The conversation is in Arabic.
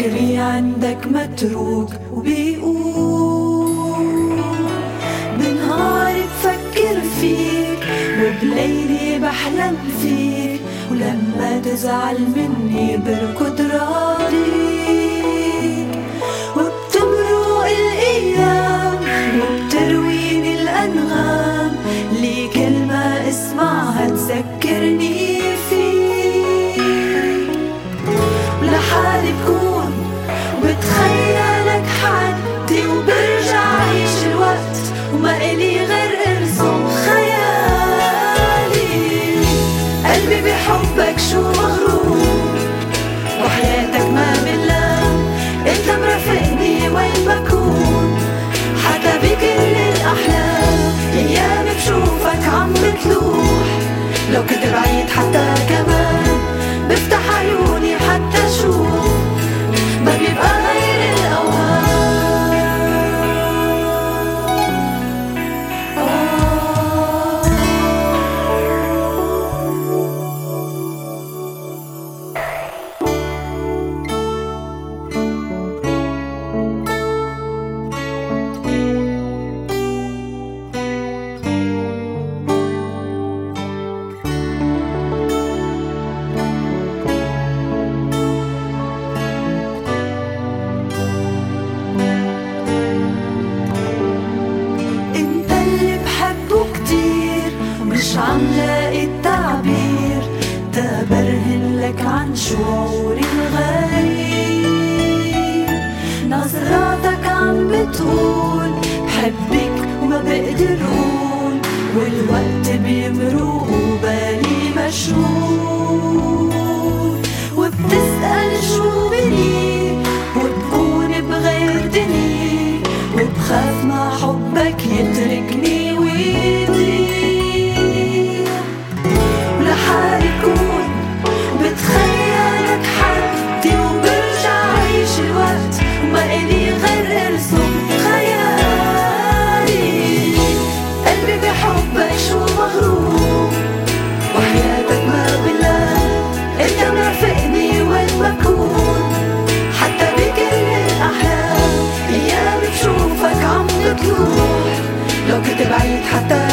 فكري عندك متروك وبيقول بنهاري بفكر فيك وبليلي بحلم فيك، ولما تزعل مني بركض راضيك، وبتمرق الأيام وبترويني الأنغام اللي كل ما اسمعها تذكرني فيك. ولحالي بكون وبتخيلك حدي وبرجع عيش الوقت وما إلي غير ارسم خيالي. قلبي بحبك شو مغرور وحياتك ما بنلام، انت مرافقني وين بكون حتى بكل الأحلام. ايام بشوفك عم بتلوح لو كنت بعيد حتى كمان، بفتح عيوني حتى اشوف ما بيبقى غير مش عم لاقي التعبير تبرهن لك عن شعوري الغريب. نظراتك عم بتقول بحبك وما بقدر قول، والوقت بيمرق وبالي مشغول، وبتسأل شو بني وبكون بغير دني، وبخاف ما حبك يتركني لحالي كون بتخيلك حدي وبرجع عيش الوقت وما إلي غير ارسم خيالي. قلبي بحبك شو مغروب وحياتك ما بنلام، انت مرافقني وين بكون حتى بكل الأحلام. ايام بشوفك عم بتلوح لو كنت بعيد حتى